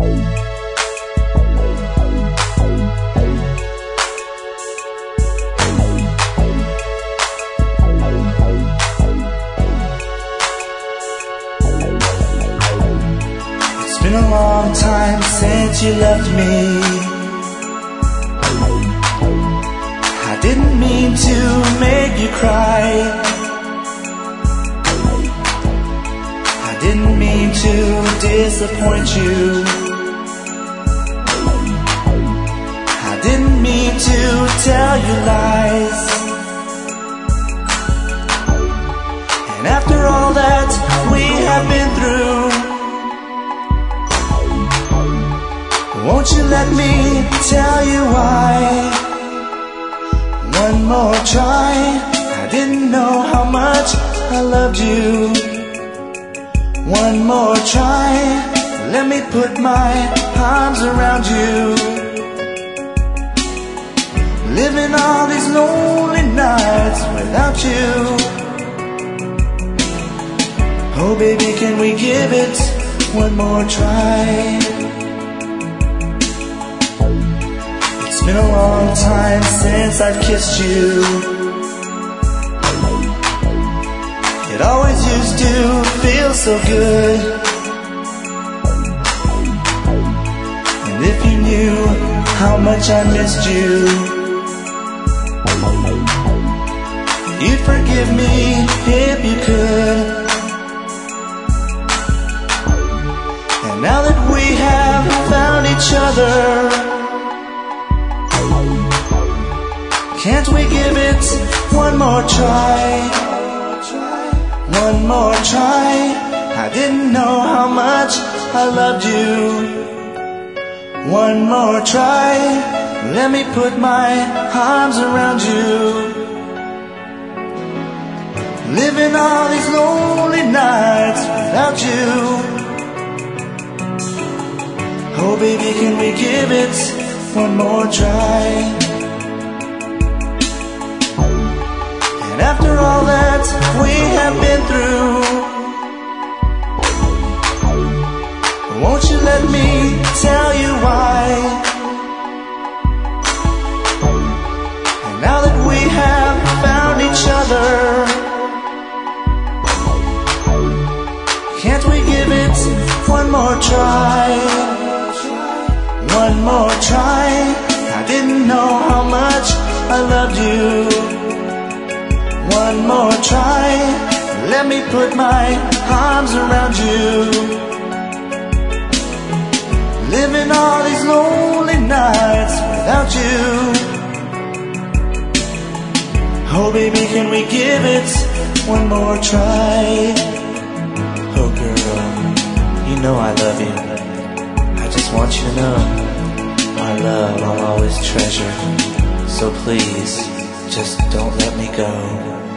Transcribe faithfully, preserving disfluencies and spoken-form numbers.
It's been a long time since you left me. I didn't mean to make you cry. I didn't mean to disappoint you. I didn't mean to tell you lies. And after all that we have been through, won't you let me tell you why? One more try. I didn't know how much I loved you. One more try. Let me put my arms around you. Living all these lonely nights without you. Oh baby, can we give it one more try? It's been a long time since I've kissed you. It always used to feel so good. And if you knew how much I missed you, you'd forgive me if you could. And now that we have found each other, can't we give it one more try? One more try. I didn't know how much I loved you. One more try. Let me put my arms around you. Living all these lonely nights without you. Oh baby, can we give it one more try? And after all that we have been through, won't you let me tell you why? And now that we have found each other, can't we give it one more try? One more try. I didn't know how much I loved you. One more try. Let me put my arms around you. Living all these lonely nights without you. Oh baby, can we give it one more try? Oh girl, you know I love you. I just want you to know our love I'll always treasure. So please, just don't let me go.